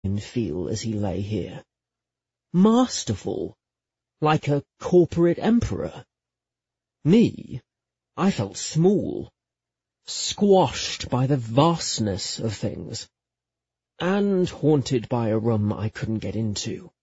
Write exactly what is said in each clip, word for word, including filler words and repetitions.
feel as he lay here. Masterful, like a corporate emperor. Me, I felt small, squashed by the vastness of things, and haunted by a room I couldn't get into.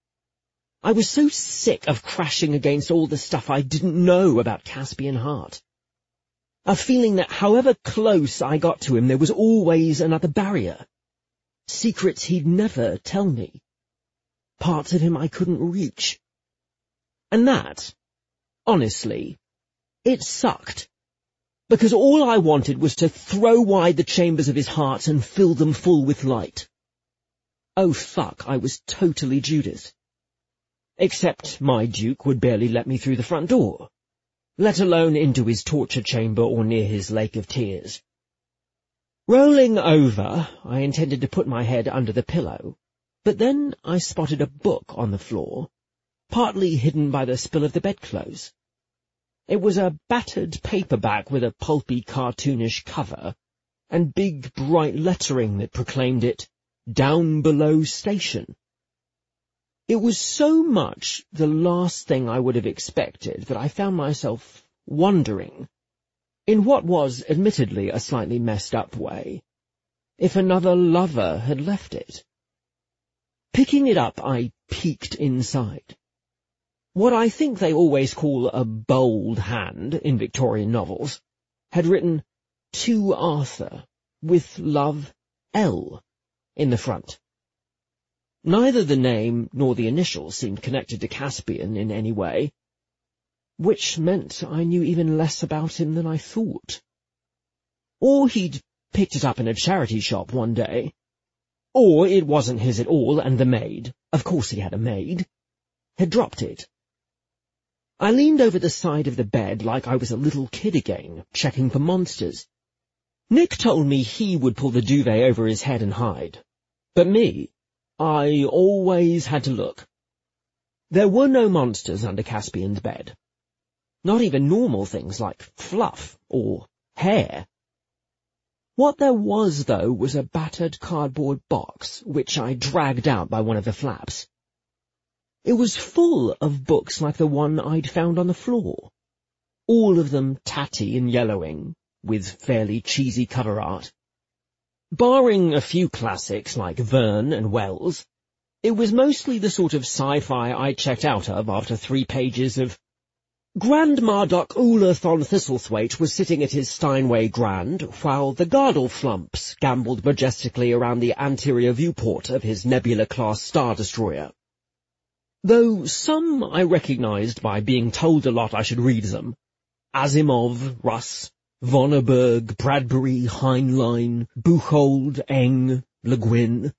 I was so sick of crashing against all the stuff I didn't know about Caspian Hart. A feeling that however close I got to him, there was always another barrier. Secrets he'd never tell me. Parts of him I couldn't reach. And that, honestly, it sucked. Because all I wanted was to throw wide the chambers of his heart and fill them full with light. Oh fuck, I was totally Judas. Except my Duke would barely let me through the front door, let alone into his torture chamber or near his lake of tears. Rolling over, I intended to put my head under the pillow, but then I spotted a book on the floor, partly hidden by the spill of the bedclothes. It was a battered paperback with a pulpy, cartoonish cover, and big, bright lettering that proclaimed it, Down Below Station. It was so much the last thing I would have expected that I found myself wondering, in what was admittedly a slightly messed up way, if another lover had left it. Picking it up, I peeked inside. What I think they always call a bold hand in Victorian novels had written, To Arthur, with love, L, in the front. Neither the name nor the initials seemed connected to Caspian in any way, which meant I knew even less about him than I thought. Or he'd picked it up in a charity shop one day, or it wasn't his at all, and the maid, of course he had a maid, had dropped it. I leaned over the side of the bed like I was a little kid again, checking for monsters. Nick told me he would pull the duvet over his head and hide, but me, I always had to look. There were no monsters under Caspian's bed. Not even normal things like fluff or hair. What there was, though, was a battered cardboard box, which I dragged out by one of the flaps. It was full of books like the one I'd found on the floor, all of them tatty and yellowing, with fairly cheesy cover art. Barring a few classics like Verne and Wells, it was mostly the sort of sci-fi I checked out of after three pages of Grand Marduk Ulathon Thistlethwaite was sitting at his Steinway Grand, while the Gardleflumps gambled majestically around the anterior viewport of his Nebula-class Star Destroyer. Though some I recognized by being told a lot I should read them. Asimov, Russ, Vonneberg, Bradbury, Heinlein, Buchholz, Eng, Le Guin.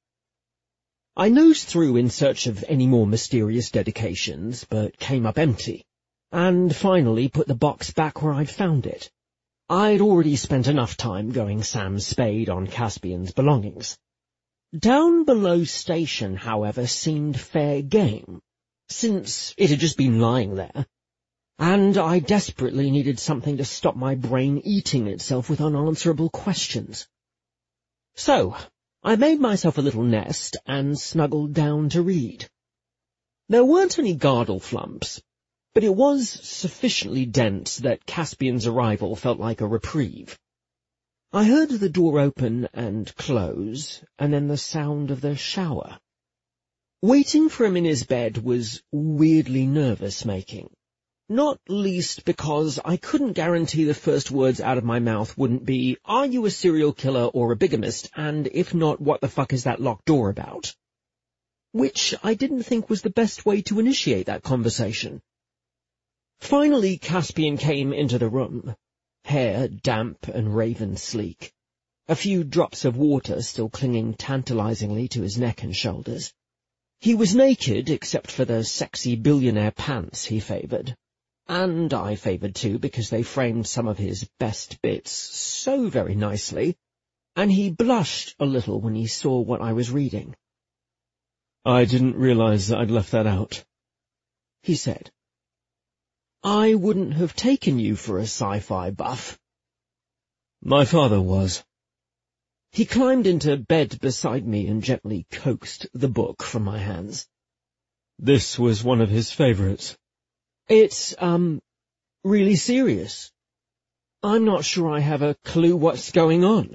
I nosed through in search of any more mysterious dedications, but came up empty, and finally put the box back where I'd found it. I'd already spent enough time going Sam Spade on Caspian's belongings. Down Below Station, however, seemed fair game, since it had just been lying there, and I desperately needed something to stop my brain eating itself with unanswerable questions. So, I made myself a little nest and snuggled down to read. There weren't any Gardleflumps, but it was sufficiently dense that Caspian's arrival felt like a reprieve. I heard the door open and close, and then the sound of the shower. Waiting for him in his bed was weirdly nervous-making, not least because I couldn't guarantee the first words out of my mouth wouldn't be, "Are you a serial killer or a bigamist, and if not, what the fuck is that locked door about?" Which I didn't think was the best way to initiate that conversation. Finally, Caspian came into the room, hair damp and raven-sleek, a few drops of water still clinging tantalizingly to his neck and shoulders. He was naked except for the sexy billionaire pants he favoured, and I favoured too because they framed some of his best bits so very nicely, and he blushed a little when he saw what I was reading. "I didn't realize I'd left that out," he said. "I wouldn't have taken you for a sci-fi buff." "My father was." He climbed into bed beside me and gently coaxed the book from my hands. This was one of his favourites. It's, um, really serious. I'm not sure I have a clue what's going on.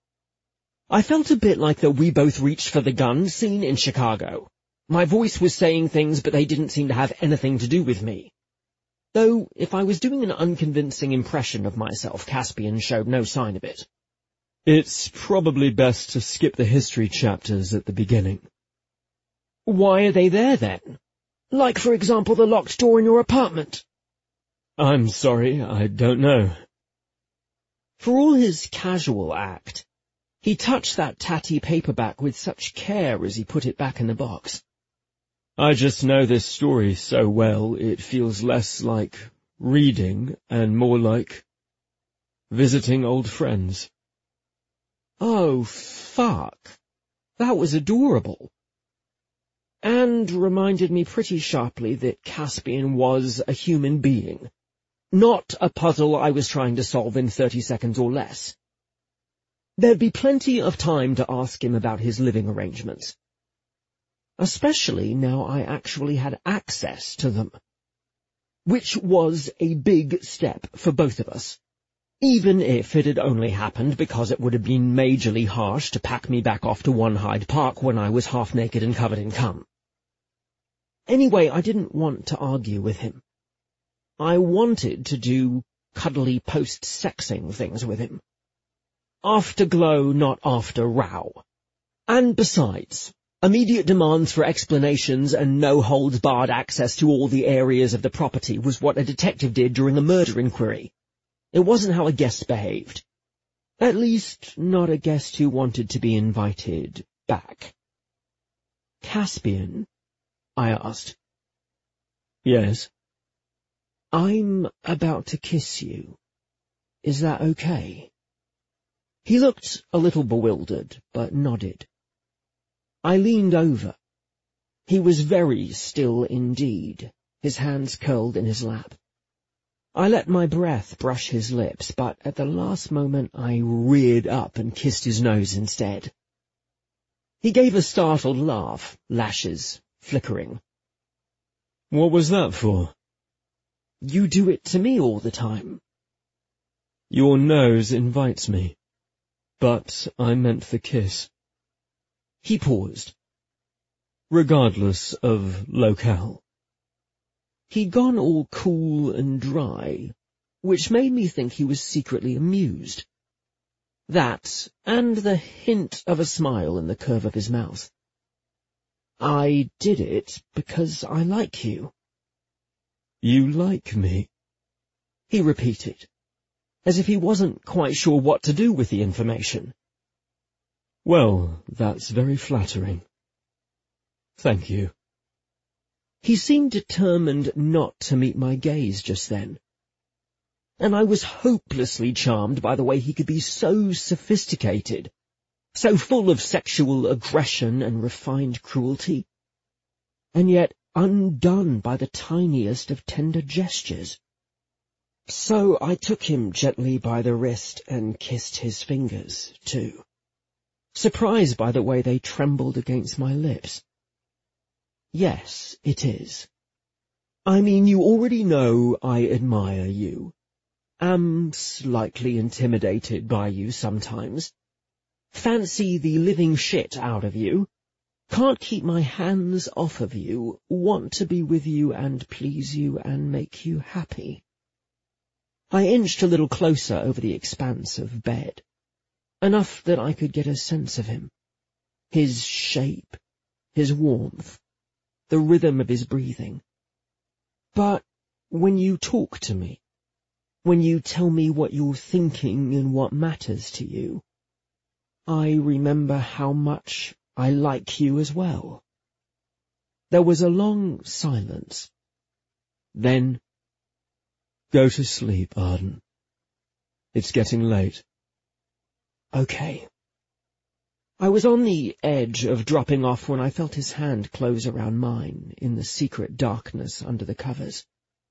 I felt a bit like the "we both reached for the gun" scene in Chicago. My voice was saying things, but they didn't seem to have anything to do with me. Though, if I was doing an unconvincing impression of myself, Caspian showed no sign of it. It's probably best to skip the history chapters at the beginning. Why are they there, then? Like, for example, the locked door in your apartment. I'm sorry, I don't know. For all his casual act, he touched that tatty paperback with such care as he put it back in the box. I just know this story so well, it feels less like reading and more like visiting old friends. Oh, fuck. That was adorable. And reminded me pretty sharply that Caspian was a human being, not a puzzle I was trying to solve in thirty seconds or less. There'd be plenty of time to ask him about his living arrangements, especially now I actually had access to them, which was a big step for both of us, even if it had only happened because it would have been majorly harsh to pack me back off to One Hyde Park when I was half naked and covered in cum. Anyway, I didn't want to argue with him. I wanted to do cuddly post-sexing things with him. Afterglow, not after row. And besides, immediate demands for explanations and no-holds-barred access to all the areas of the property was what a detective did during a murder inquiry. It wasn't how a guest behaved. At least, not a guest who wanted to be invited back. Caspian, I asked. Yes. I'm about to kiss you. Is that okay? He looked a little bewildered, but nodded. I leaned over. He was very still indeed, his hands curled in his lap. I let my breath brush his lips, but at the last moment I reared up and kissed his nose instead. He gave a startled laugh, lashes flickering. What was that for? You do it to me all the time. Your nose invites me, but I meant the kiss. He paused. Regardless of locale. He'd gone all cool and dry, which made me think he was secretly amused. That, and the hint of a smile in the curve of his mouth. I did it because I like you. You like me? He repeated, as if he wasn't quite sure what to do with the information. Well, that's very flattering. Thank you. He seemed determined not to meet my gaze just then, and I was hopelessly charmed by the way he could be so sophisticated, so full of sexual aggression and refined cruelty, and yet undone by the tiniest of tender gestures. So I took him gently by the wrist and kissed his fingers, too, surprised by the way they trembled against my lips. Yes, it is. I mean, you already know I admire you, am slightly intimidated by you sometimes, fancy the living shit out of you, can't keep my hands off of you, want to be with you and please you and make you happy. I inched a little closer over the expanse of bed, enough that I could get a sense of him, his shape, his warmth, the rhythm of his breathing. But when you talk to me, when you tell me what you're thinking and what matters to you, I remember how much I like you as well. There was a long silence. Then, go to sleep, Arden. It's getting late. Okay. I was on the edge of dropping off when I felt his hand close around mine in the secret darkness under the covers.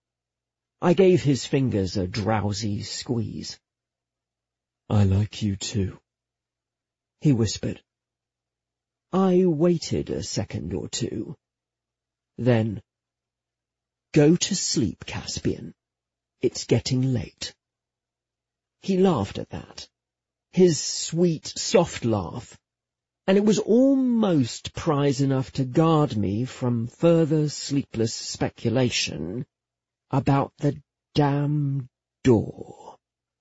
I gave his fingers a drowsy squeeze. I like you too. he whispered. I waited a second or two. Then, "Go to sleep, Caspian. It's getting late." He laughed at that, his sweet, soft laugh, and it was almost prize enough to guard me from further sleepless speculation about the damn door.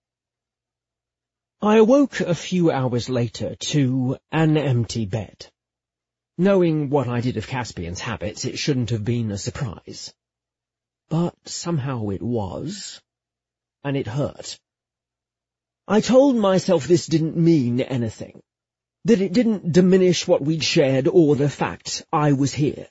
I awoke a few hours later to an empty bed. Knowing what I did of Caspian's habits, it shouldn't have been a surprise. But somehow it was, and it hurt. I told myself this didn't mean anything, that it didn't diminish what we'd shared or the fact I was here.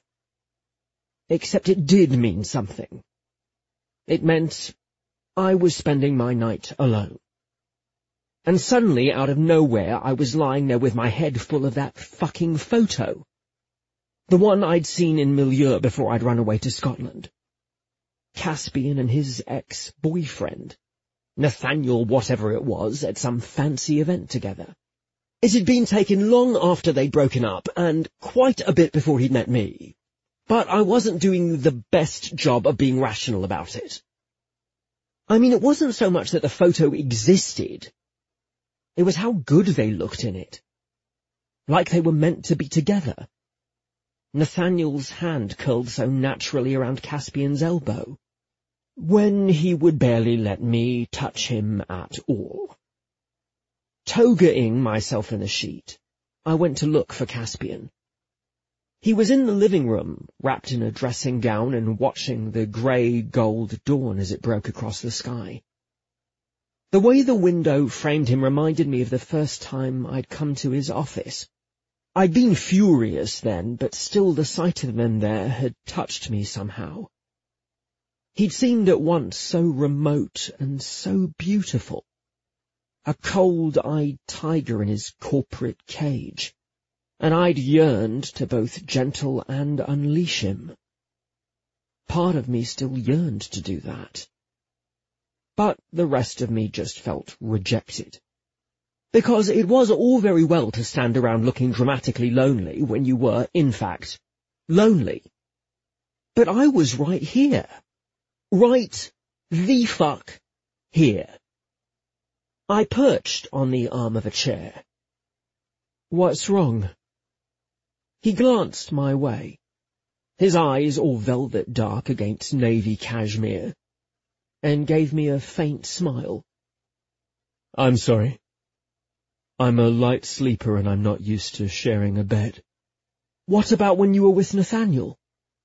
Except it did mean something. It meant I was spending my night alone. And suddenly, out of nowhere, I was lying there with my head full of that fucking photo. The one I'd seen in Milieu before I'd run away to Scotland. Caspian and his ex-boyfriend, Nathaniel whatever it was, at some fancy event together. It had been taken long after they'd broken up, and quite a bit before he'd met me. But I wasn't doing the best job of being rational about it. I mean, it wasn't so much that the photo existed. It was how good they looked in it. Like they were meant to be together. Nathaniel's hand curled so naturally around Caspian's elbow, when he would barely let me touch him at all. Toga-ing myself in the sheet, I went to look for Caspian. He was in the living room, wrapped in a dressing gown and watching the grey-gold dawn as it broke across the sky. The way the window framed him reminded me of the first time I'd come to his office. I'd been furious then, but still the sight of him there had touched me somehow. He'd seemed at once so remote and so beautiful. A cold-eyed tiger in his corporate cage, and I'd yearned to both gentle and unleash him. Part of me still yearned to do that. But the rest of me just felt rejected. Because it was all very well to stand around looking dramatically lonely when you were, in fact, lonely. But I was right here. Right the fuck here. I perched on the arm of a chair. "What's wrong?" He glanced my way, his eyes all velvet dark against navy cashmere, and gave me a faint smile. "I'm sorry. I'm a light sleeper and I'm not used to sharing a bed." "What about when you were with Nathaniel?"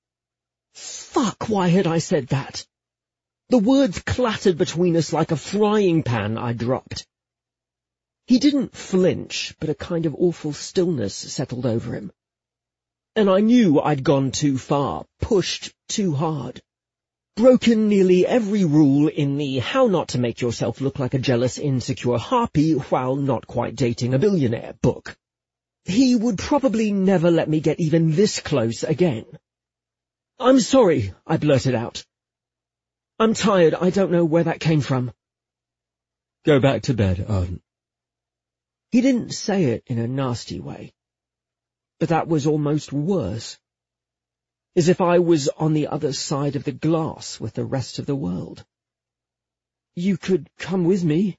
Fuck, why had I said that? The words clattered between us like a frying pan I dropped. He didn't flinch, but a kind of awful stillness settled over him. And I knew I'd gone too far, pushed too hard, broken nearly every rule in the how not to make yourself look like a jealous, insecure harpy while not quite dating a billionaire book. He would probably never let me get even this close again. "I'm sorry," I blurted out. "I'm tired, I don't know where that came from." "Go back to bed, Arden." He didn't say it in a nasty way, but that was almost worse. As if I was on the other side of the glass with the rest of the world. "You could come with me."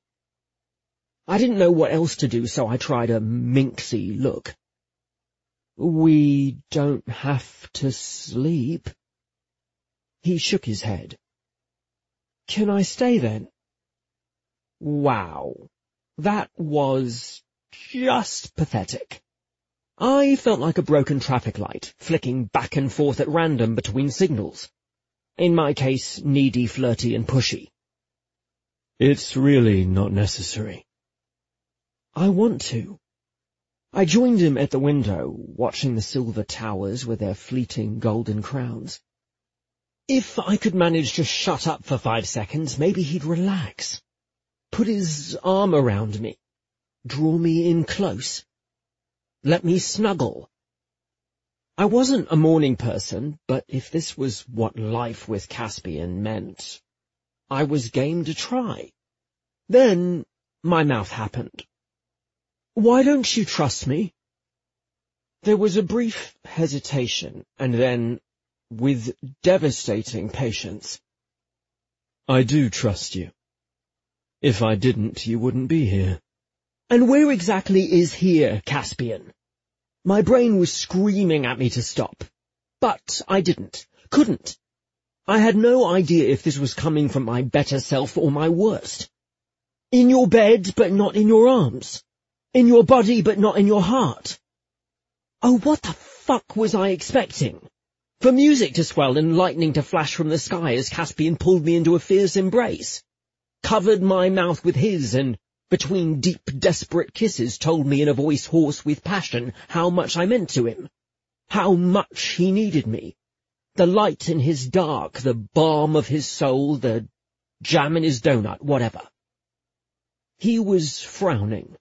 I didn't know what else to do, so I tried a minxy look. "We don't have to sleep." He shook his head. "Can I stay then?" Wow, that was just pathetic. I felt like a broken traffic light, flicking back and forth at random between signals. In my case, needy, flirty, and pushy. "It's really not necessary." "I want to." I joined him at the window, watching the silver towers with their fleeting golden crowns. If I could manage to shut up for five seconds, maybe he'd relax. Put his arm around me. Draw me in close. Let me snuggle. I wasn't a morning person, but if this was what life with Caspian meant, I was game to try. Then my mouth happened. Why don't you trust me? There was a brief hesitation, and then, with devastating patience, I do trust you. If I didn't, you wouldn't be here. And where exactly is here, Caspian? My brain was screaming at me to stop, but I didn't, couldn't. I had no idea if this was coming from my better self or my worst. In your bed, but not in your arms. In your body, but not in your heart. Oh, what the fuck was I expecting? For music to swell and lightning to flash from the sky as Caspian pulled me into a fierce embrace, covered my mouth with his, and between deep, desperate kisses told me in a voice hoarse with passion how much I meant to him, how much he needed me. The light in his dark, the balm of his soul, the jam in his donut, whatever. He was frowning.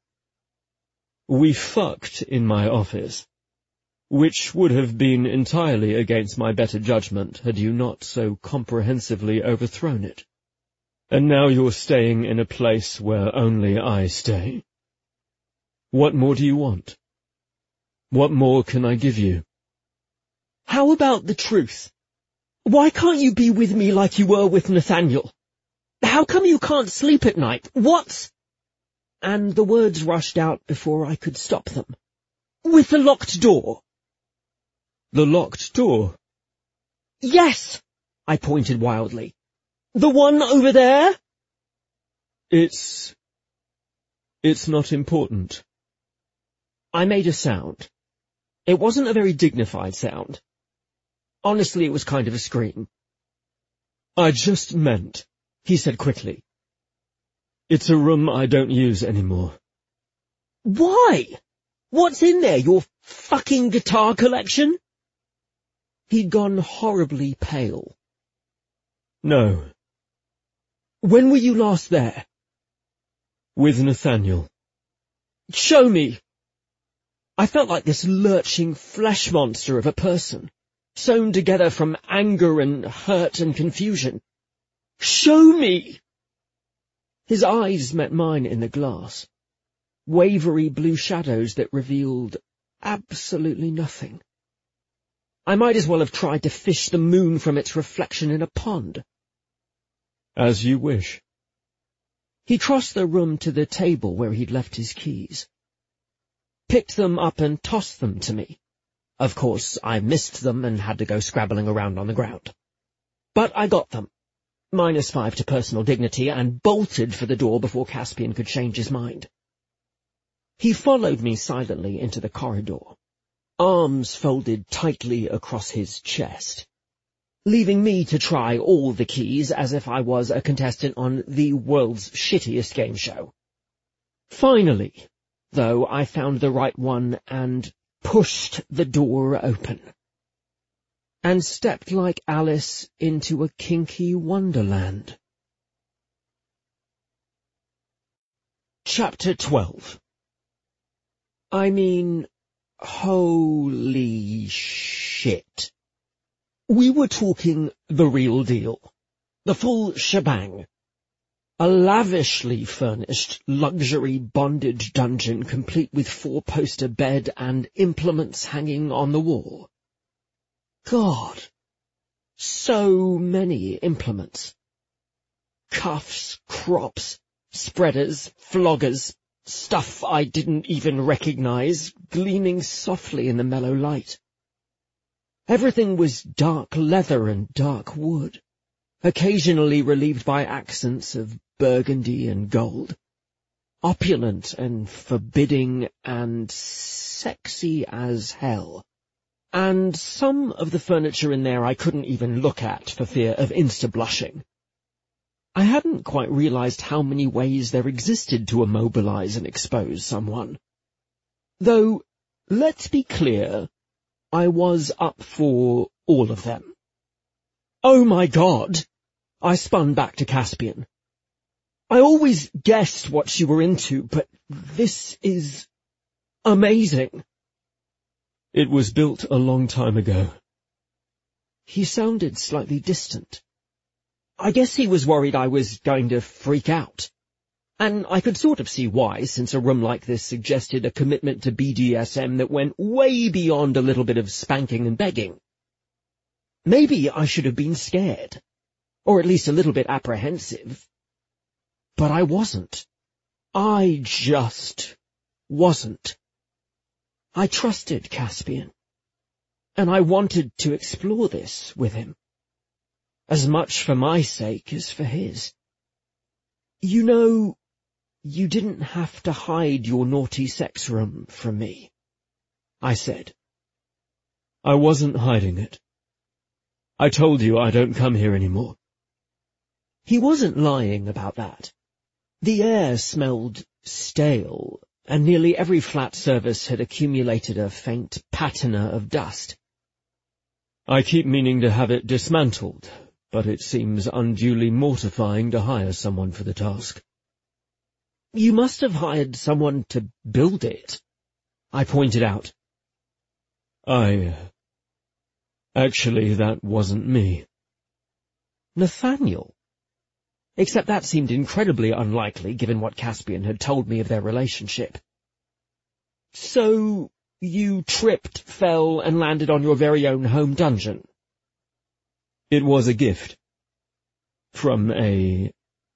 We fucked in my office, which would have been entirely against my better judgment had you not so comprehensively overthrown it. And now you're staying in a place where only I stay. What more do you want? What more can I give you? How about the truth? Why can't you be with me like you were with Nathaniel? How come you can't sleep at night? What? And the words rushed out before I could stop them. With the locked door. The locked door? Yes, I pointed wildly. The one over there? It's... it's not important. I made a sound. It wasn't a very dignified sound. Honestly, it was kind of a scream. I just meant, he said quickly. It's a room I don't use anymore. Why? What's in there, your fucking guitar collection? He'd gone horribly pale. No. When were you last there? With Nathaniel. Show me. I felt like this lurching flesh monster of a person, sewn together from anger and hurt and confusion. Show me! His eyes met mine in the glass, wavery blue shadows that revealed absolutely nothing. I might as well have tried to fish the moon from its reflection in a pond. As you wish. He crossed the room to the table where he'd left his keys, picked them up and tossed them to me. Of course, I missed them and had to go scrabbling around on the ground. But I got them, minus five to personal dignity, and bolted for the door before Caspian could change his mind. He followed me silently into the corridor, arms folded tightly across his chest, leaving me to try all the keys as if I was a contestant on the world's shittiest game show. Finally, though, I found the right one and pushed the door open, and stepped like Alice into a kinky wonderland. Chapter twelve. I mean, holy shit. We were talking the real deal, the full shebang. A lavishly furnished luxury bondage dungeon complete with four-poster bed and implements hanging on the wall. God, so many implements. Cuffs, crops, spreaders, floggers, stuff I didn't even recognize, gleaming softly in the mellow light. Everything was dark leather and dark wood, occasionally relieved by accents of burgundy and gold, opulent and forbidding and sexy as hell. And some of the furniture in there I couldn't even look at for fear of insta-blushing. I hadn't quite realized how many ways there existed to immobilize and expose someone. Though, let's be clear, I was up for all of them. Oh my God! I spun back to Caspian. I always guessed what you were into, but this is amazing. It was built a long time ago. He sounded slightly distant. I guess he was worried I was going to freak out. And I could sort of see why, since a room like this suggested a commitment to B D S M that went way beyond a little bit of spanking and begging. Maybe I should have been scared, or at least a little bit apprehensive. But I wasn't. I just wasn't. I trusted Caspian, and I wanted to explore this with him, as much for my sake as for his. You know, you didn't have to hide your naughty sex room from me, I said. I wasn't hiding it. I told you I don't come here anymore. He wasn't lying about that. The air smelled stale, and nearly every flat surface had accumulated a faint patina of dust. I keep meaning to have it dismantled, but it seems unduly mortifying to hire someone for the task. You must have hired someone to build it, I pointed out. I... Actually, that wasn't me. Nathaniel? Except that seemed incredibly unlikely, given what Caspian had told me of their relationship. So, you tripped, fell, and landed on your very own home dungeon? It was a gift. From a...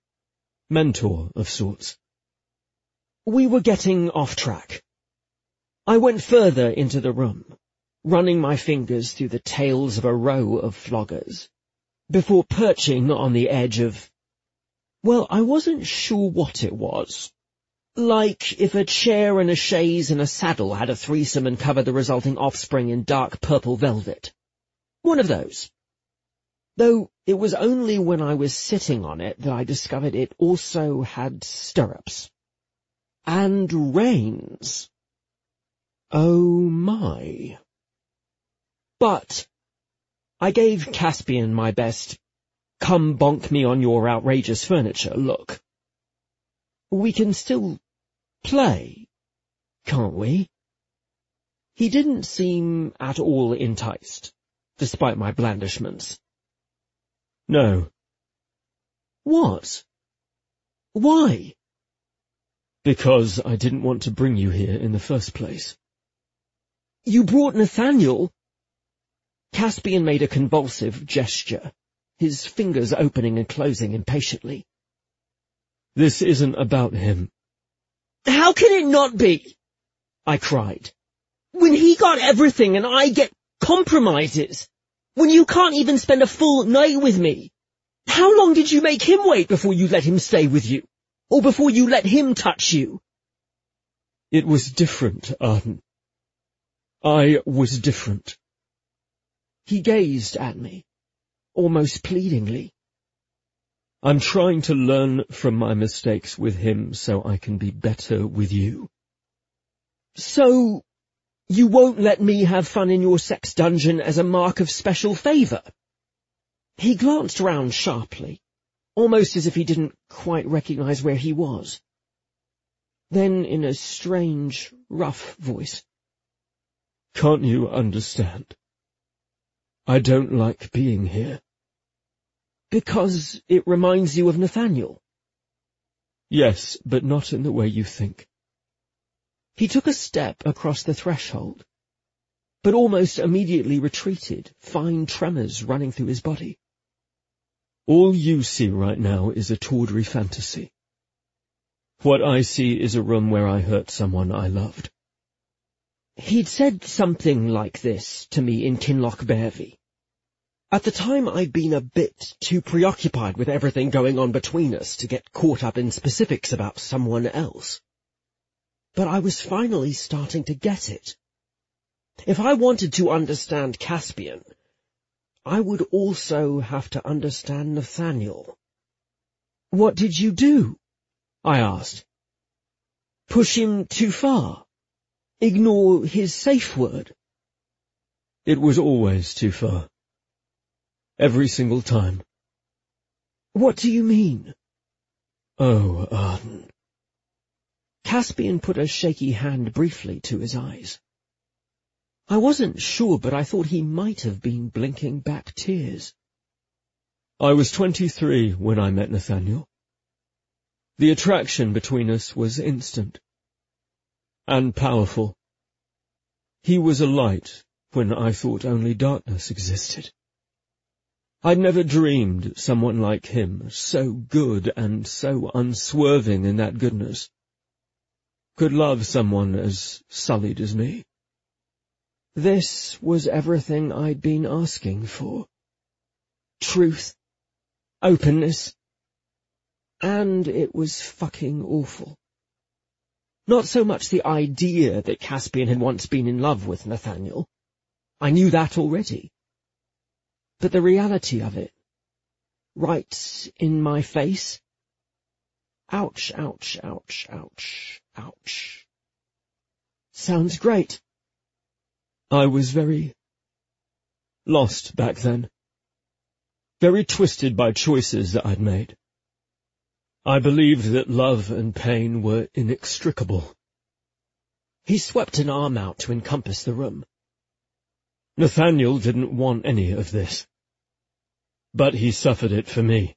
mentor of sorts. We were getting off track. I went further into the room, running my fingers through the tails of a row of floggers, before perching on the edge of... Well, I wasn't sure what it was. Like if a chair and a chaise and a saddle had a threesome and covered the resulting offspring in dark purple velvet. One of those. Though it was only when I was sitting on it that I discovered it also had stirrups. And reins. Oh my. But I gave Caspian my best come bonk me on your outrageous furniture look. We can still play, can't we? He didn't seem at all enticed, despite my blandishments. No. What? Why? Because I didn't want to bring you here in the first place. You brought Nathaniel? Caspian made a convulsive gesture, his fingers opening and closing impatiently. This isn't about him. How can it not be? I cried. When he got everything and I get compromises. When you can't even spend a full night with me. How long did you make him wait before you let him stay with you? Or before you let him touch you? It was different, Arden. I was different. He gazed at me, almost pleadingly. I'm trying to learn from my mistakes with him so I can be better with you. So, you won't let me have fun in your sex dungeon as a mark of special favour? He glanced round sharply, almost as if he didn't quite recognise where he was. Then, in a strange, rough voice, Can't you understand? I don't like being here. Because it reminds you of Nathaniel? Yes, but not in the way you think. He took a step across the threshold, but almost immediately retreated, fine tremors running through his body. All you see right now is a tawdry fantasy. What I see is a room where I hurt someone I loved. He'd said something like this to me in Kinloch Bervie. At the time I'd been a bit too preoccupied with everything going on between us to get caught up in specifics about someone else. But I was finally starting to get it. If I wanted to understand Caspian, I would also have to understand Nathaniel. What did you do? I asked. Push him too far? Ignore his safe word? It was always too far. Every single time. What do you mean? Oh, Arden. Caspian put a shaky hand briefly to his eyes. I wasn't sure, but I thought he might have been blinking back tears. I was twenty-three when I met Nathaniel. The attraction between us was instant and powerful. He was a light when I thought only darkness existed. I'd never dreamed someone like him, so good and so unswerving in that goodness, could love someone as sullied as me. This was everything I'd been asking for. Truth, openness, and it was fucking awful. Not so much the idea that Caspian had once been in love with Nathaniel. I knew that already. But the reality of it, right in my face. Ouch, ouch, ouch, ouch, ouch. Sounds great. I was very lost back then, very twisted by choices that I'd made. I believed that love and pain were inextricable. He swept an arm out to encompass the room. Nathaniel didn't want any of this, but he suffered it for me.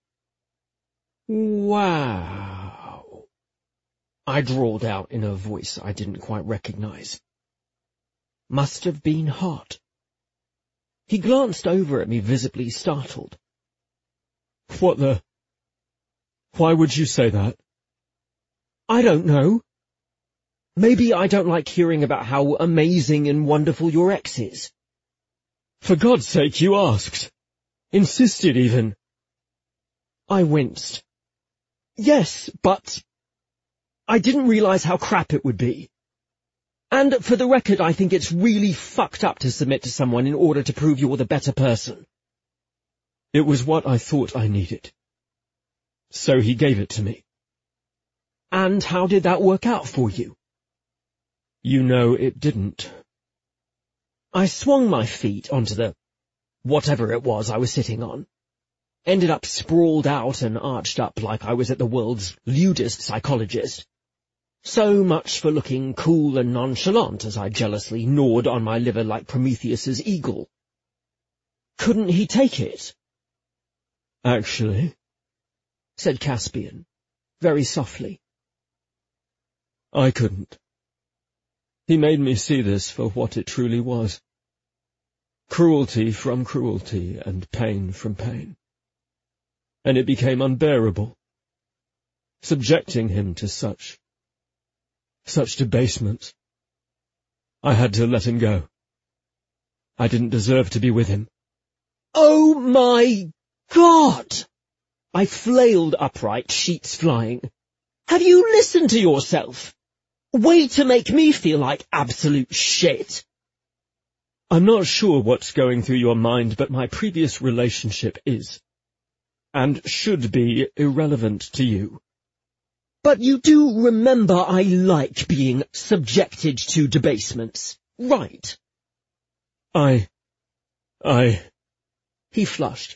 Wow, I drawled out in a voice I didn't quite recognize. Must have been hot. He glanced over at me, visibly startled. What the... Why would you say that? I don't know. Maybe I don't like hearing about how amazing and wonderful your ex is. For God's sake, you asked. Insisted, even. I winced. Yes, but... I didn't realize how crap it would be. And for the record, I think it's really fucked up to submit to someone in order to prove you're the better person. It was what I thought I needed. So he gave it to me. And how did that work out for you? You know it didn't. I swung my feet onto the whatever it was I was sitting on. Ended up sprawled out and arched up like I was at the world's lewdest psychologist. So much for looking cool and nonchalant as I jealously gnawed on my liver like Prometheus's eagle. Couldn't he take it? Actually, said Caspian, very softly. I couldn't. He made me see this for what it truly was. Cruelty from cruelty and pain from pain. And it became unbearable, subjecting him to such, such debasement. I had to let him go. I didn't deserve to be with him. Oh my God! I flailed upright, sheets flying. Have you listened to yourself? Way to make me feel like absolute shit. I'm not sure what's going through your mind, but my previous relationship is, and should be, irrelevant to you. But you do remember I like being subjected to debasements, right? I... I... He flushed.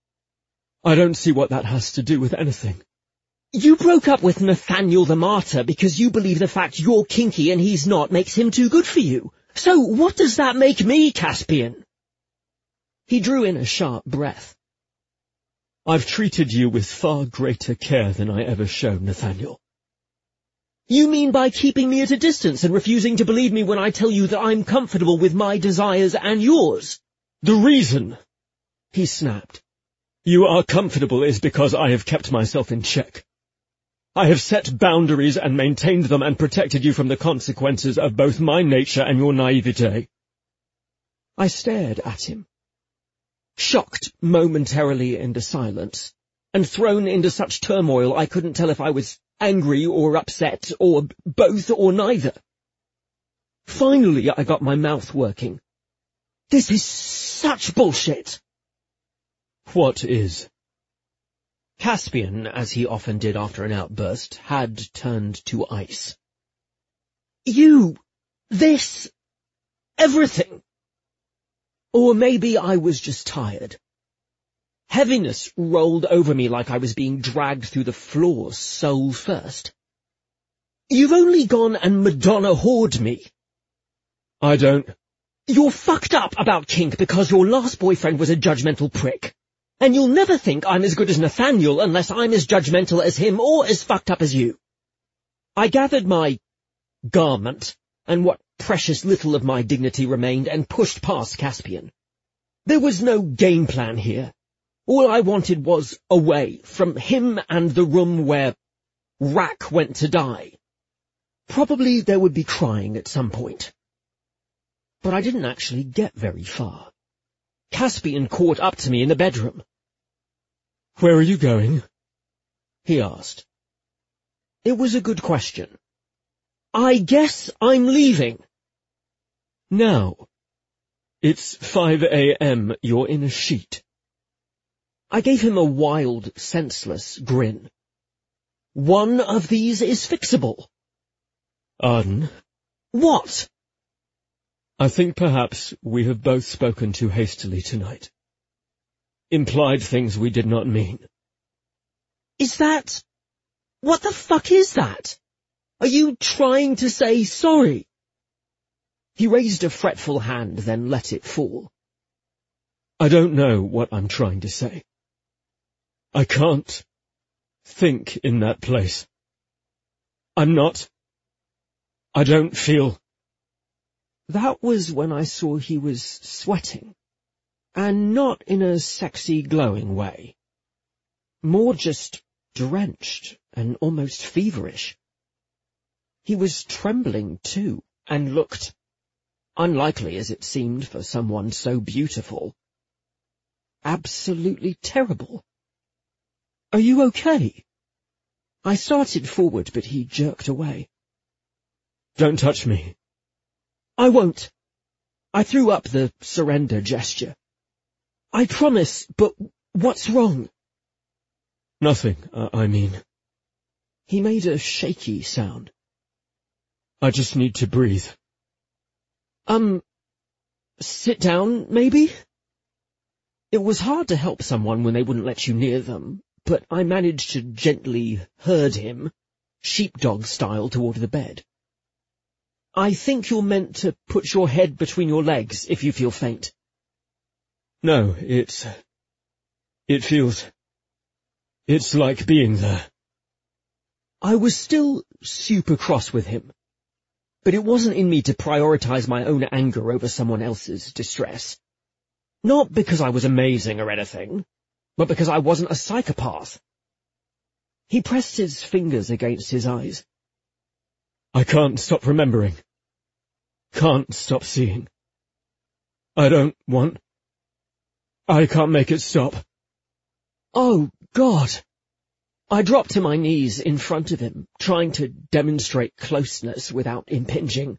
I don't see what that has to do with anything. You broke up with Nathaniel the Martyr because you believe the fact you're kinky and he's not makes him too good for you. So what does that make me, Caspian? He drew in a sharp breath. I've treated you with far greater care than I ever showed, Nathaniel. You mean by keeping me at a distance and refusing to believe me when I tell you that I'm comfortable with my desires and yours? The reason, he snapped, you are comfortable is because I have kept myself in check. I have set boundaries and maintained them and protected you from the consequences of both my nature and your naivete. I stared at him, shocked momentarily into silence, and thrown into such turmoil I couldn't tell if I was angry or upset, or both or neither. Finally I got my mouth working. This is such bullshit. What is? Caspian, as he often did after an outburst, had turned to ice. You, this, everything. Or maybe I was just tired. Heaviness rolled over me like I was being dragged through the floor soul first. You've only gone and Madonna whored me. I don't... You're fucked up about kink because your last boyfriend was a judgmental prick. And you'll never think I'm as good as Nathaniel unless I'm as judgmental as him or as fucked up as you. I gathered my garment and what precious little of my dignity remained and pushed past Caspian. There was no game plan here. All I wanted was away from him and the room where Rack went to die. Probably there would be crying at some point. But I didn't actually get very far. Caspian caught up to me in the bedroom. "Where are you going?" he asked. It was a good question. "I guess I'm leaving." "Now. It's five a m You're in a sheet." I gave him a wild, senseless grin. "One of these is fixable." "Arden." "What?" "I think perhaps we have both spoken too hastily tonight. Implied things we did not mean." "Is that... what the fuck is that? Are you trying to say sorry?" He raised a fretful hand, then let it fall. "I don't know what I'm trying to say. I can't think in that place. I'm not... I don't feel..." That was when I saw he was sweating, and not in a sexy, glowing way. More just drenched and almost feverish. He was trembling, too, and looked, unlikely as it seemed for someone so beautiful, absolutely terrible. "Are you okay?" I started forward, but he jerked away. "Don't touch me." "I won't." I threw up the surrender gesture. "I promise, but what's wrong?" "Nothing, uh, I mean." He made a shaky sound. "I just need to breathe." Um, sit down, maybe?" It was hard to help someone when they wouldn't let you near them, but I managed to gently herd him, sheepdog style, toward the bed. "I think you're meant to put your head between your legs if you feel faint." "No, it's... it feels... it's like being there." I was still super cross with him, but it wasn't in me to prioritize my own anger over someone else's distress. Not because I was amazing or anything, but because I wasn't a psychopath. He pressed his fingers against his eyes. "I can't stop remembering. Can't stop seeing. I don't want... I can't make it stop." "Oh, God." I dropped to my knees in front of him, trying to demonstrate closeness without impinging.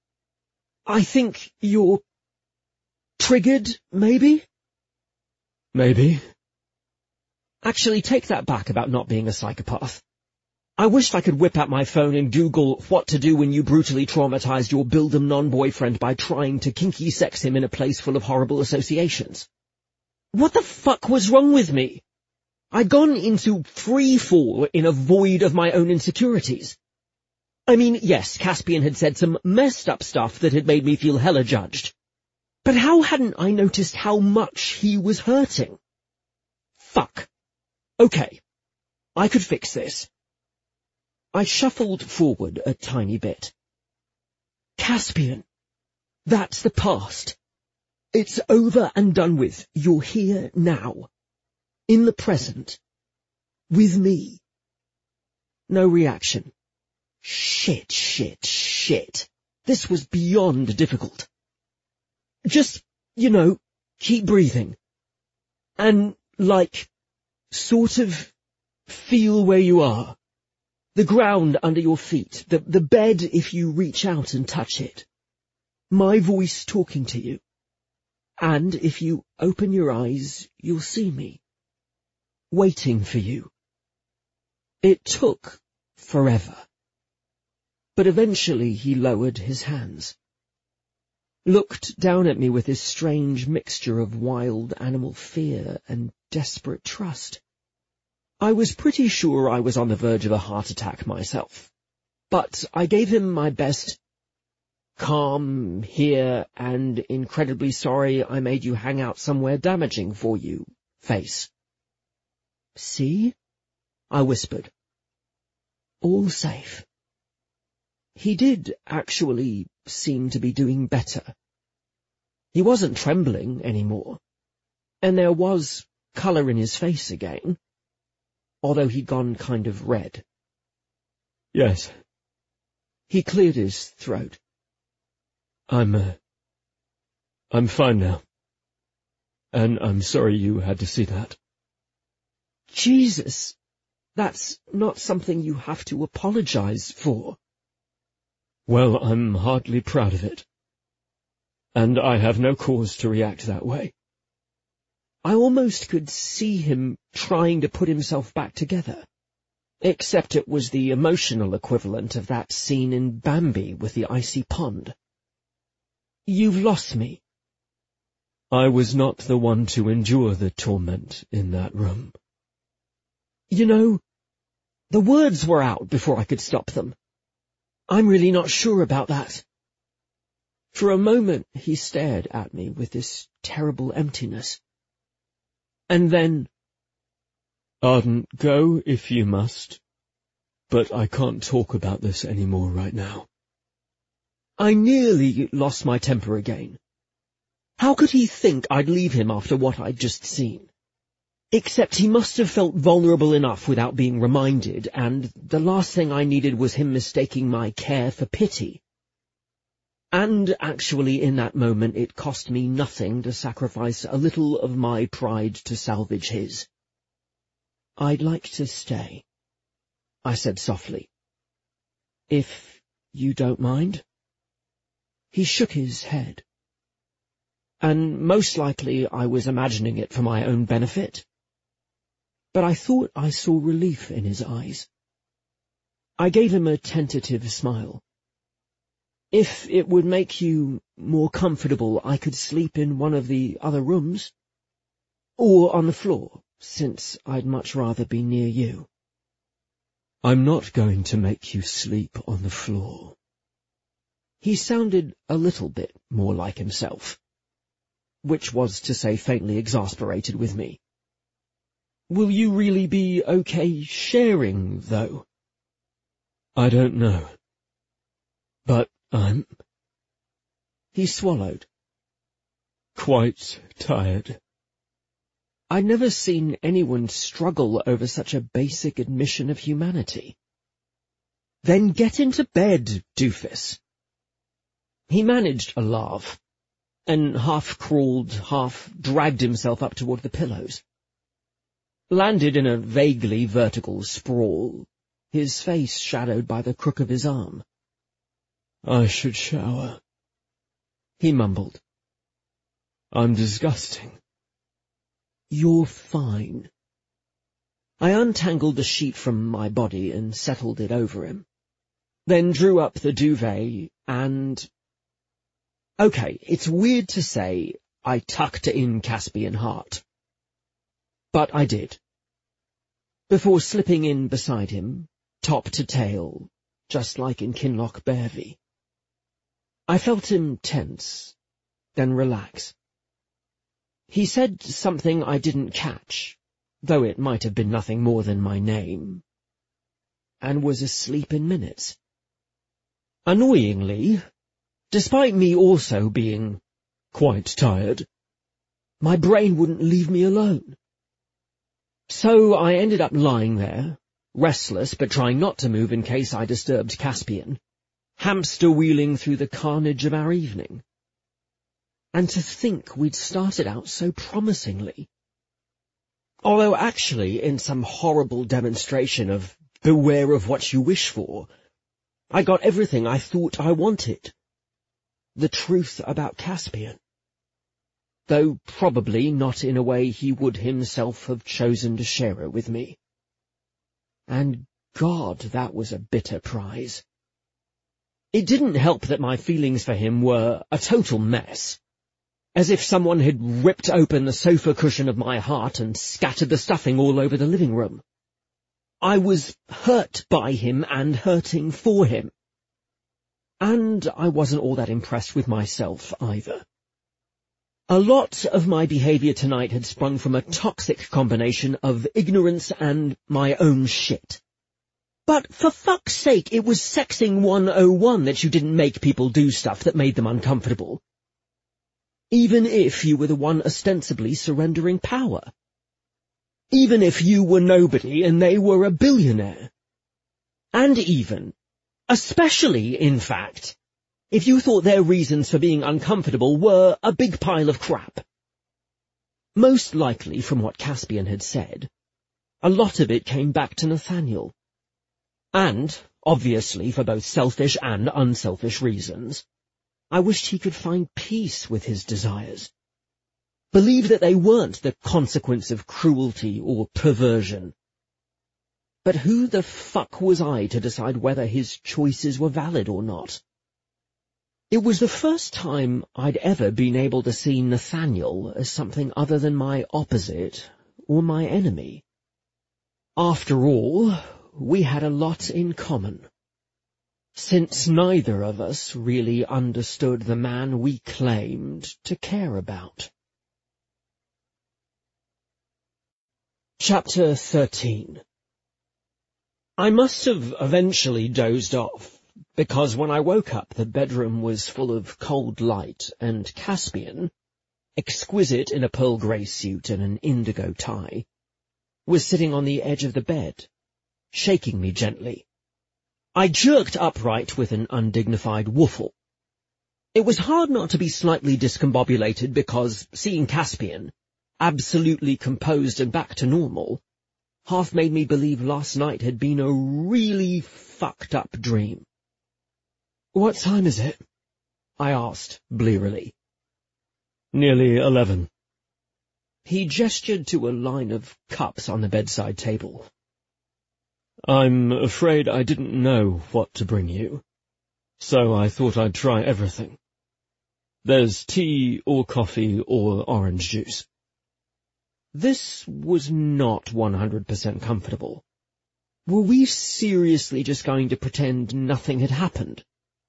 "I think you're... triggered, maybe?" "Maybe." Actually, take that back about not being a psychopath. I wished I could whip out my phone and Google what to do when you brutally traumatized your Bildam non-boyfriend by trying to kinky sex him in a place full of horrible associations. What the fuck was wrong with me? I'd gone into free fall in a void of my own insecurities. I mean, yes, Caspian had said some messed up stuff that had made me feel hella judged. But how hadn't I noticed how much he was hurting? Fuck. Okay. I could fix this. I shuffled forward a tiny bit. Caspian, that's the past. It's over and done with. You're here now. In the present. With me. No reaction. Shit, shit, shit. This was beyond difficult. Just, you know, keep breathing. And, like, sort of feel where you are. The ground under your feet, the, the bed if you reach out and touch it. My voice talking to you. And if you open your eyes, you'll see me. Waiting for you. It took forever. But eventually he lowered his hands. Looked down at me with this strange mixture of wild animal fear and desperate trust. I was pretty sure I was on the verge of a heart attack myself, but I gave him my best calm, here, and incredibly sorry I made you hang out somewhere damaging for you face. See? I whispered. All safe. He did actually seem to be doing better. He wasn't trembling anymore, and there was colour in his face again, although he'd gone kind of red. Yes. He cleared his throat. I'm, uh, I'm fine now. And I'm sorry you had to see that. Jesus, that's not something you have to apologize for. Well, I'm hardly proud of it. And I have no cause to react that way. I almost could see him trying to put himself back together, except it was the emotional equivalent of that scene in Bambi with the icy pond. You've lost me. I was not the one to endure the torment in that room. You know, the words were out before I could stop them. I'm really not sure about that. For a moment he stared at me with this terrible emptiness. And then... Arden, go if you must, but I can't talk about this any more right now. I nearly lost my temper again. How could he think I'd leave him after what I'd just seen? Except he must have felt vulnerable enough without being reminded, and the last thing I needed was him mistaking my care for pity. And actually in that moment it cost me nothing to sacrifice a little of my pride to salvage his. I'd like to stay, I said softly. If you don't mind? He shook his head. And most likely I was imagining it for my own benefit. But I thought I saw relief in his eyes. I gave him a tentative smile. If it would make you more comfortable, I could sleep in one of the other rooms. Or on the floor, since I'd much rather be near you. I'm not going to make you sleep on the floor. He sounded a little bit more like himself, which was to say faintly exasperated with me. Will you really be okay sharing, though? I don't know. But I'm... He swallowed. Quite tired. I'd never seen anyone struggle over such a basic admission of humanity. Then get into bed, doofus. He managed a laugh, and half-crawled, half-dragged himself up toward the pillows. Landed in a vaguely vertical sprawl, his face shadowed by the crook of his arm. I should shower, he mumbled. I'm disgusting. You're fine. I untangled the sheet from my body and settled it over him, then drew up the duvet and... Okay, it's weird to say I tucked in Caspian Heart. But I did. Before slipping in beside him, top to tail, just like in Kinloch Bervie. I felt him tense, then relax. He said something I didn't catch, though it might have been nothing more than my name, and was asleep in minutes. Annoyingly, despite me also being quite tired, my brain wouldn't leave me alone. So I ended up lying there, restless but trying not to move in case I disturbed Caspian, hamster-wheeling through the carnage of our evening. And to think we'd started out so promisingly. Although actually, in some horrible demonstration of beware of what you wish for, I got everything I thought I wanted. The truth about Caspian. Though probably not in a way he would himself have chosen to share it with me. And God, that was a bitter prize. It didn't help that my feelings for him were a total mess, as if someone had ripped open the sofa cushion of my heart and scattered the stuffing all over the living room. I was hurt by him and hurting for him. And I wasn't all that impressed with myself either. A lot of my behaviour tonight had sprung from a toxic combination of ignorance and my own shit. But for fuck's sake, it was sexing one oh one that you didn't make people do stuff that made them uncomfortable. Even if you were the one ostensibly surrendering power. Even if you were nobody and they were a billionaire. And even, especially in fact, if you thought their reasons for being uncomfortable were a big pile of crap. Most likely, from what Caspian had said, a lot of it came back to Nathaniel. And, obviously for both selfish and unselfish reasons, I wished he could find peace with his desires. Believe that they weren't the consequence of cruelty or perversion. But who the fuck was I to decide whether his choices were valid or not? It was the first time I'd ever been able to see Nathaniel as something other than my opposite or my enemy. After all, we had a lot in common, since neither of us really understood the man we claimed to care about. Chapter thirteen. I must have eventually dozed off, because when I woke up the bedroom was full of cold light, and Caspian, exquisite in a pearl grey suit and an indigo tie, was sitting on the edge of the bed, shaking me gently. I jerked upright with an undignified woofle. It was hard not to be slightly discombobulated because seeing Caspian, absolutely composed and back to normal, half made me believe last night had been a really fucked up dream. "What time is it?" I asked blearily. "Nearly eleven." He gestured to a line of cups on the bedside table. "I'm afraid I didn't know what to bring you, so I thought I'd try everything. There's tea or coffee or orange juice." This was not one hundred percent comfortable. Were we seriously just going to pretend nothing had happened?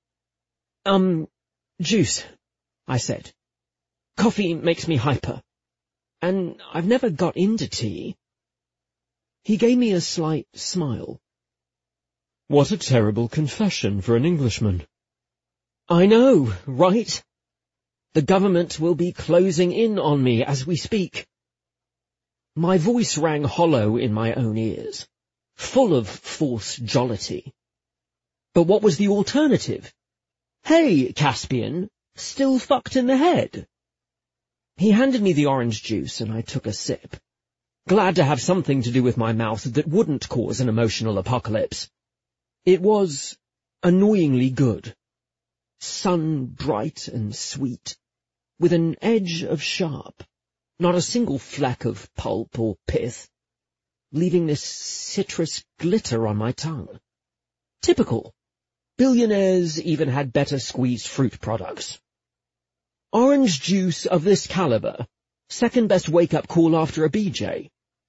Um, juice, I said. Coffee makes me hyper, and I've never got into tea. He gave me a slight smile. "What a terrible confession for an Englishman." "I know, right? The government will be closing in on me as we speak." My voice rang hollow in my own ears, full of false jollity. But what was the alternative? Hey, Caspian, still fucked in the head? He handed me the orange juice and I took a sip, glad to have something to do with my mouth that wouldn't cause an emotional apocalypse. It was annoyingly good, sun-bright and sweet, with an edge of sharp, not a single fleck of pulp or pith, leaving this citrus glitter on my tongue. Typical. Billionaires even had better squeezed fruit products. Orange juice of this caliber, second best wake-up call after a B J.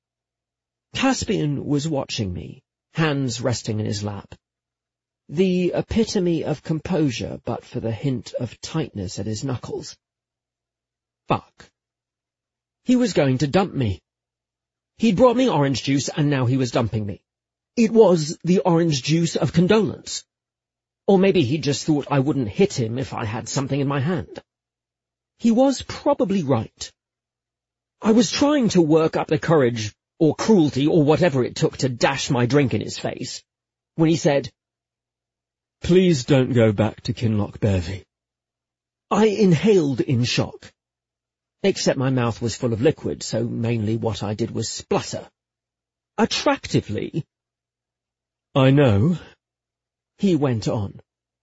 Caspian was watching me, hands resting in his lap. The epitome of composure, but for the hint of tightness at his knuckles. Fuck. He was going to dump me. He'd brought me orange juice, and now he was dumping me. It was the orange juice of condolence. Or maybe he just thought I wouldn't hit him if I had something in my hand. He was probably right. I was trying to work up the courage, or cruelty, or whatever it took to dash my drink in his face, when he said, "Please don't go back to Kinloch Bervie." I inhaled in shock. Except my mouth was full of liquid, so mainly what I did was splutter. Attractively. "I know," he went on.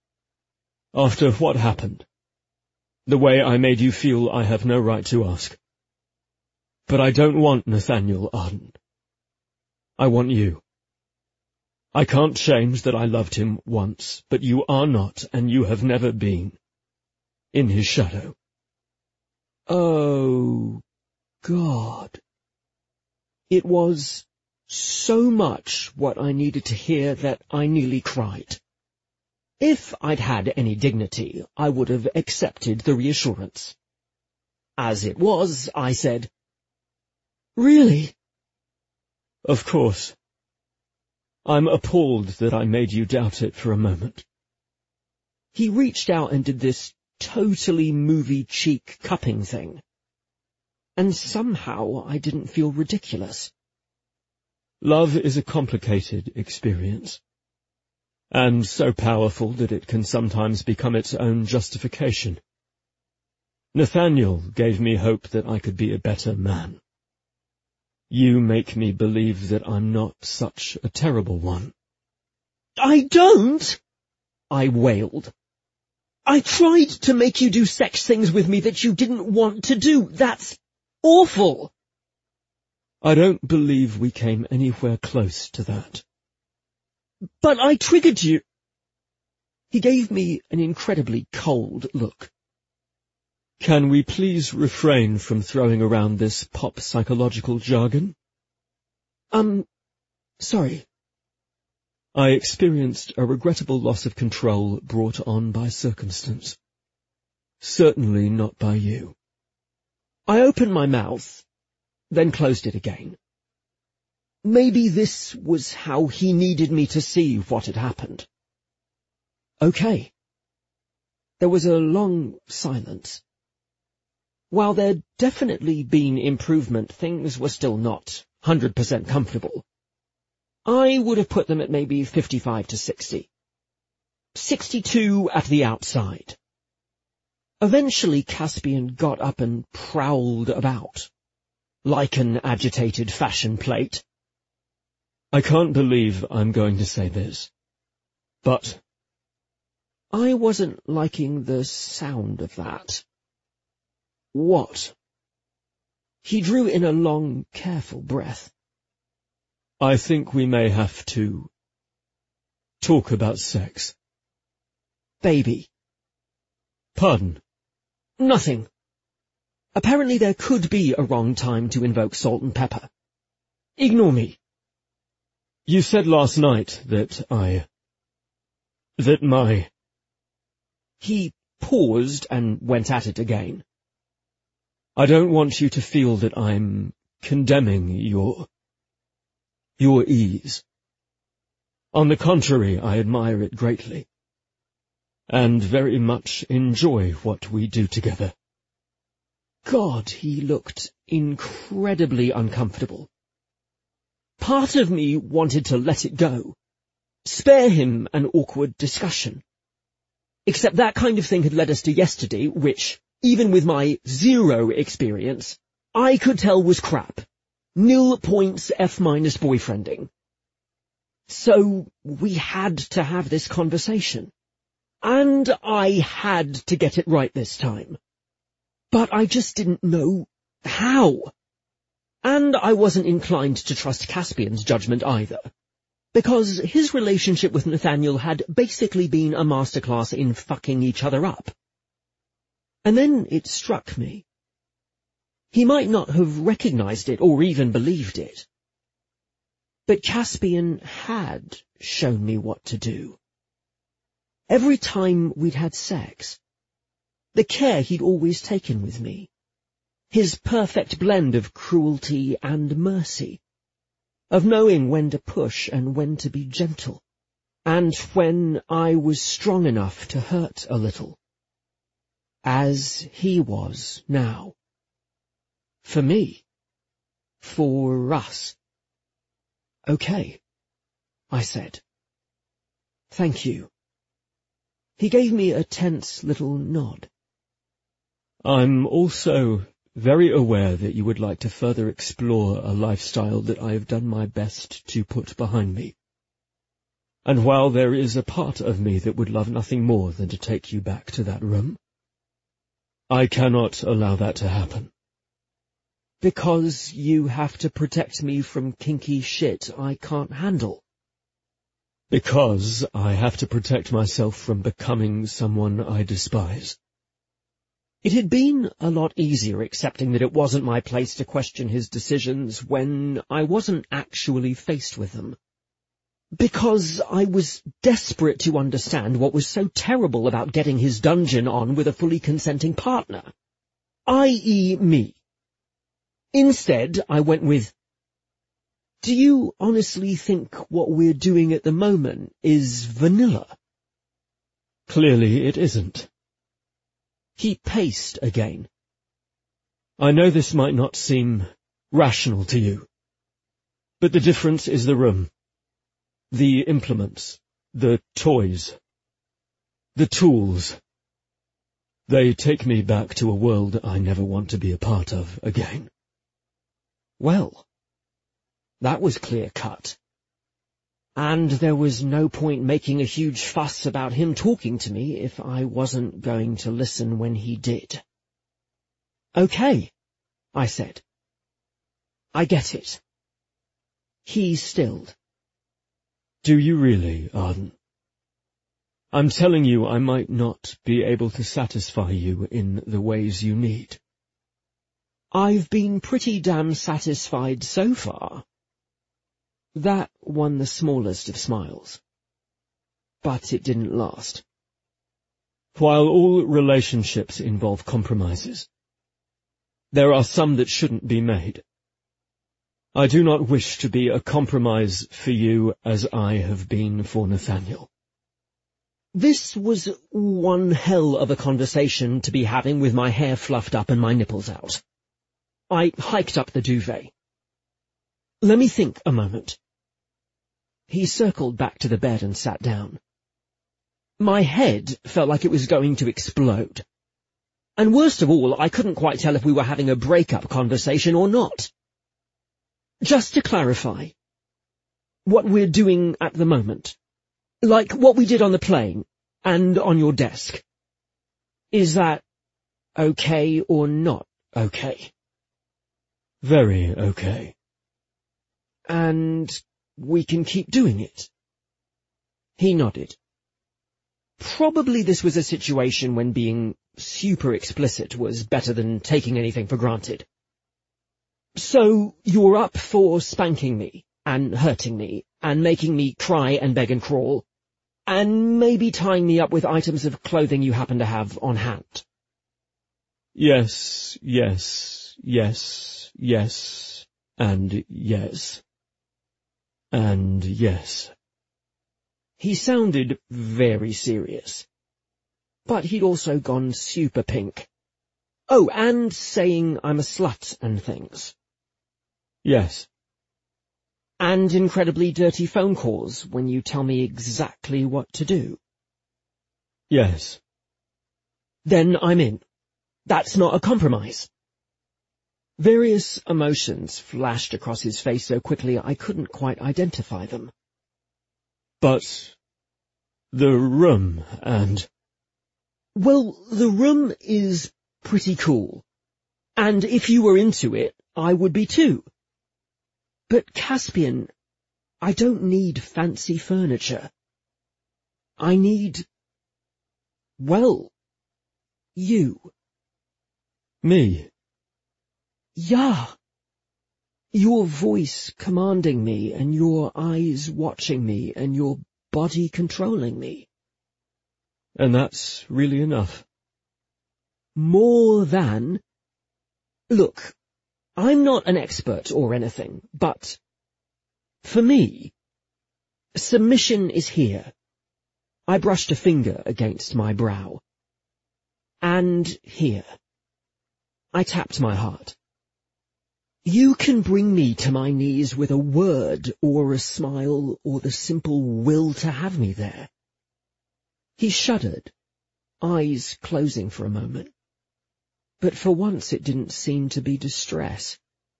"After what happened, the way I made you feel, I have no right to ask. But I don't want Nathaniel Arden. I want you. I can't change that I loved him once, but you are not, and you have never been, in his shadow." Oh, God. It was so much what I needed to hear that I nearly cried. If I'd had any dignity, I would have accepted the reassurance. As it was, I said, "Really?" "Of course. I'm appalled that I made you doubt it for a moment." He reached out and did this totally movie cheek cupping thing. And somehow I didn't feel ridiculous. Love is a complicated experience, and so powerful that it can sometimes become its own justification. Nathaniel gave me hope that I could be a better man. You make me believe that I'm not such a terrible one. "I don't!" I wailed. "I tried to make you do sex things with me that you didn't want to do. That's awful." I don't believe we came anywhere close to that. "But I triggered you." He gave me an incredibly cold look. Can we please refrain from throwing around this pop psychological jargon? Um, sorry. I experienced a regrettable loss of control brought on by circumstance. Certainly not by you. I opened my mouth, then closed it again. Maybe this was how he needed me to see what had happened. Okay. There was a long silence. While there'd definitely been improvement, things were still not one hundred percent comfortable. I would have put them at maybe fifty-five to sixty. sixty-two at the outside. Eventually Caspian got up and prowled about, like an agitated fashion plate. I can't believe I'm going to say this, but I wasn't liking the sound of that. What? He drew in a long, careful breath. I think we may have to talk about sex. Baby. Pardon? Nothing. Apparently there could be a wrong time to invoke salt and pepper. Ignore me. You said last night that I... that my... He paused and went at it again. I don't want you to feel that I'm condemning your... your ease. On the contrary, I admire it greatly, and very much enjoy what we do together. God, he looked incredibly uncomfortable. Part of me wanted to let it go, spare him an awkward discussion. Except that kind of thing had led us to yesterday, which, even with my zero experience, I could tell was crap. Nil points F-minus boyfriending. So we had to have this conversation. And I had to get it right this time. But I just didn't know how. And I wasn't inclined to trust Caspian's judgment either, because his relationship with Nathaniel had basically been a masterclass in fucking each other up. And then it struck me. He might not have recognized it or even believed it. But Caspian had shown me what to do. Every time we'd had sex, the care he'd always taken with me, his perfect blend of cruelty and mercy, of knowing when to push and when to be gentle, and when I was strong enough to hurt a little, as he was now. For me. For us. Okay, I said. Thank you. He gave me a tense little nod. I'm also very aware that you would like to further explore a lifestyle that I have done my best to put behind me. And while there is a part of me that would love nothing more than to take you back to that room, I cannot allow that to happen. Because you have to protect me from kinky shit I can't handle. Because I have to protect myself from becoming someone I despise. It had been a lot easier accepting that it wasn't my place to question his decisions when I wasn't actually faced with them. Because I was desperate to understand what was so terrible about getting his dungeon on with a fully consenting partner. that is me. Instead, I went with, do you honestly think what we're doing at the moment is vanilla? Clearly it isn't. He paced again. I know this might not seem rational to you, but the difference is the room, the implements, the toys, the tools. They take me back to a world I never want to be a part of again. Well, that was clear-cut. And there was no point making a huge fuss about him talking to me if I wasn't going to listen when he did. Okay, I said. I get it. He stilled. Do you really, Arden? I'm telling you I might not be able to satisfy you in the ways you need. I've been pretty damn satisfied so far. That won the smallest of smiles. But it didn't last. While all relationships involve compromises, there are some that shouldn't be made. I do not wish to be a compromise for you as I have been for Nathaniel. This was one hell of a conversation to be having with my hair fluffed up and my nipples out. I hiked up the duvet. Let me think a moment. He circled back to the bed and sat down. My head felt like it was going to explode. And worst of all, I couldn't quite tell if we were having a breakup conversation or not. Just to clarify, what we're doing at the moment, like what we did on the plane and on your desk, is that okay or not okay? Very okay. And we can keep doing it? He nodded. Probably this was a situation when being super explicit was better than taking anything for granted. So you're up for spanking me, and hurting me, and making me cry and beg and crawl, and maybe tying me up with items of clothing you happen to have on hand? Yes, yes, yes, yes, and yes, and yes. He sounded very serious, but he'd also gone super pink. Oh, and saying I'm a slut and things. Yes. And incredibly dirty phone calls when you tell me exactly what to do. Yes. Then I'm in. That's not a compromise. Various emotions flashed across his face so quickly I couldn't quite identify them. But the room and... Well, the room is pretty cool. And if you were into it, I would be too. But Caspian, I don't need fancy furniture. I need, well, you. Me? Yeah. Your voice commanding me, and your eyes watching me, and your body controlling me. And that's really enough? More than... Look, I'm not an expert or anything, but for me, submission is here. I brushed a finger against my brow. And here. I tapped my heart. You can bring me to my knees with a word or a smile or the simple will to have me there. He shuddered, eyes closing for a moment. But for once it didn't seem to be distress.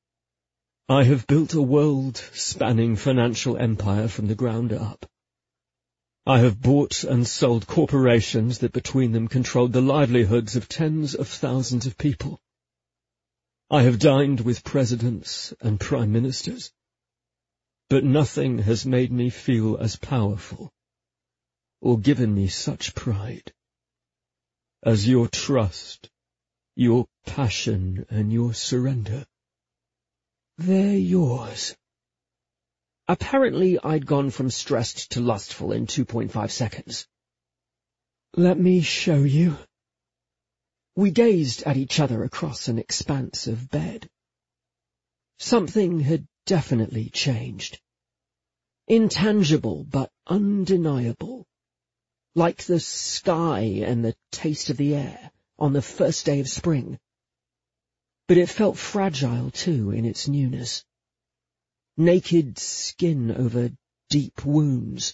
I have built a world-spanning financial empire from the ground up. I have bought and sold corporations that between them controlled the livelihoods of tens of thousands of people. I have dined with presidents and prime ministers, but nothing has made me feel as powerful or given me such pride as your trust, your passion, and your surrender. They're yours. Apparently I'd gone from stressed to lustful in two point five seconds. Let me show you. We gazed at each other across an expanse of bed. Something had definitely changed. Intangible but undeniable, like the sky and the taste of the air on the first day of spring. But it felt fragile too in its newness. Naked skin over deep wounds.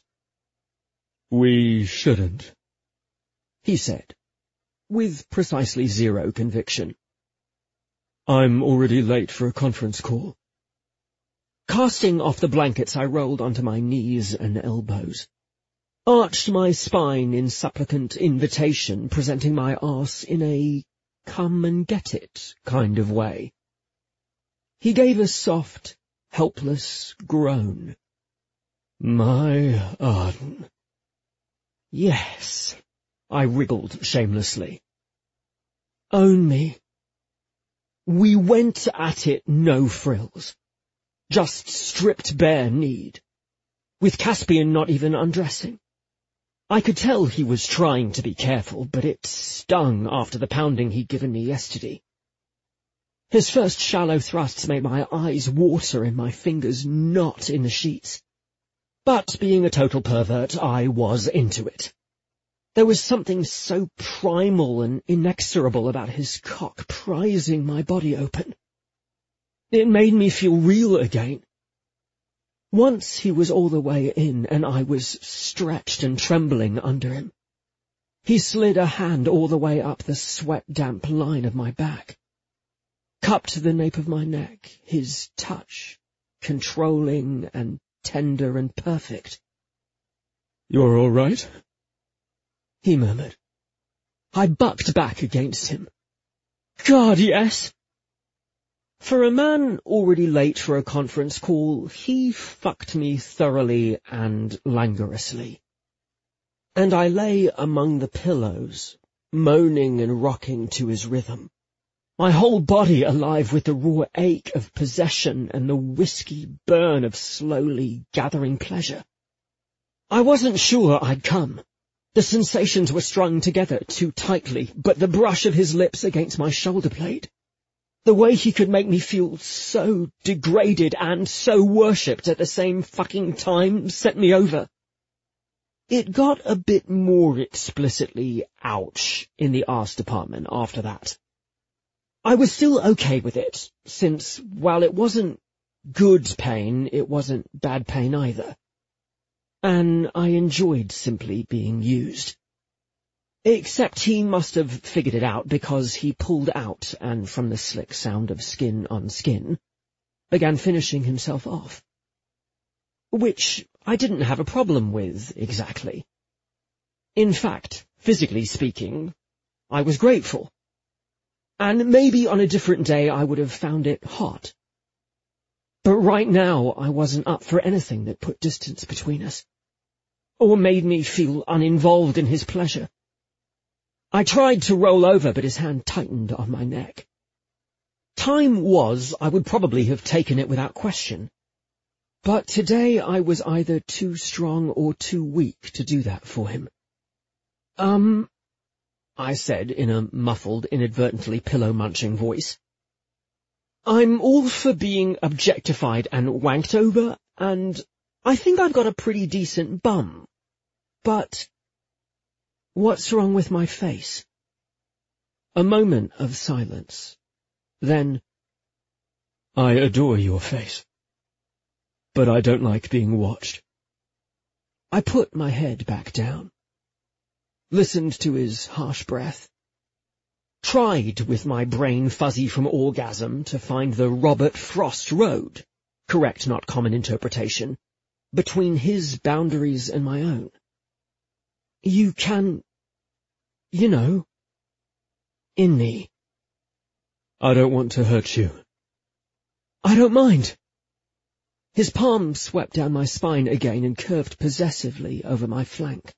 "We shouldn't," he said, with precisely zero conviction. "I'm already late for a conference call." Casting off the blankets, I rolled onto my knees and elbows, arched my spine in supplicant invitation, presenting my arse in a come-and-get-it kind of way. He gave a soft, helpless groan. "My Arden." "Yes," I wriggled shamelessly. "Own me." We went at it no frills. Just stripped bare need, with Caspian not even undressing. I could tell he was trying to be careful, but it stung after the pounding he'd given me yesterday. His first shallow thrusts made my eyes water and my fingers knot in the sheets. But being a total pervert, I was into it. There was something so primal and inexorable about his cock prizing my body open. It made me feel real again. Once he was all the way in, and I was stretched and trembling under him. He slid a hand all the way up the sweat-damp line of my back, cupped the nape of my neck, his touch, controlling and tender and perfect. "You're all right?" he murmured. I bucked back against him. "God, yes!" For a man already late for a conference call, he fucked me thoroughly and languorously. And I lay among the pillows, moaning and rocking to his rhythm, my whole body alive with the raw ache of possession and the whiskey burn of slowly gathering pleasure. I wasn't sure I'd come. The sensations were strung together too tightly, but the brush of his lips against my shoulder blade, the way he could make me feel so degraded and so worshipped at the same fucking time set me over. It got a bit more explicitly ouch in the arse department after that. I was still okay with it, since while it wasn't good pain, it wasn't bad pain either. And I enjoyed simply being used. Except he must have figured it out, because he pulled out and, from the slick sound of skin on skin, began finishing himself off. Which I didn't have a problem with, exactly. In fact, physically speaking, I was grateful. And maybe on a different day I would have found it hot. But right now I wasn't up for anything that put distance between us, or made me feel uninvolved in his pleasure. I tried to roll over, but his hand tightened on my neck. Time was, I would probably have taken it without question. But today I was either too strong or too weak to do that for him. Um, I said in a muffled, inadvertently pillow-munching voice. I'm all for being objectified and wanked over, and I think I've got a pretty decent bum. But what's wrong with my face? A moment of silence. Then, I adore your face, but I don't like being watched. I put my head back down, listened to his harsh breath, tried with my brain fuzzy from orgasm to find the Robert Frost road, correct not common interpretation, between his boundaries and my own. You can, you know, in me. I don't want to hurt you. I don't mind. His palm swept down my spine again and curved possessively over my flank.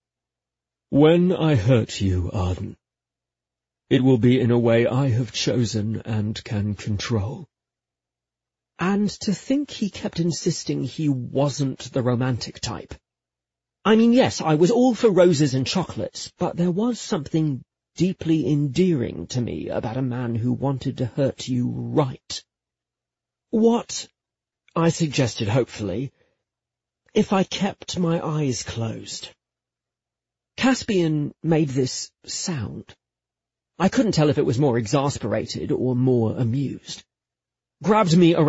When I hurt you, Arden, it will be in a way I have chosen and can control. And to think he kept insisting he wasn't the romantic type. I mean, yes, I was all for roses and chocolates, but there was something deeply endearing to me about a man who wanted to hurt you right. What, I suggested hopefully, if I kept my eyes closed? Caspian made this sound. I couldn't tell if it was more exasperated or more amused. Grabbed me around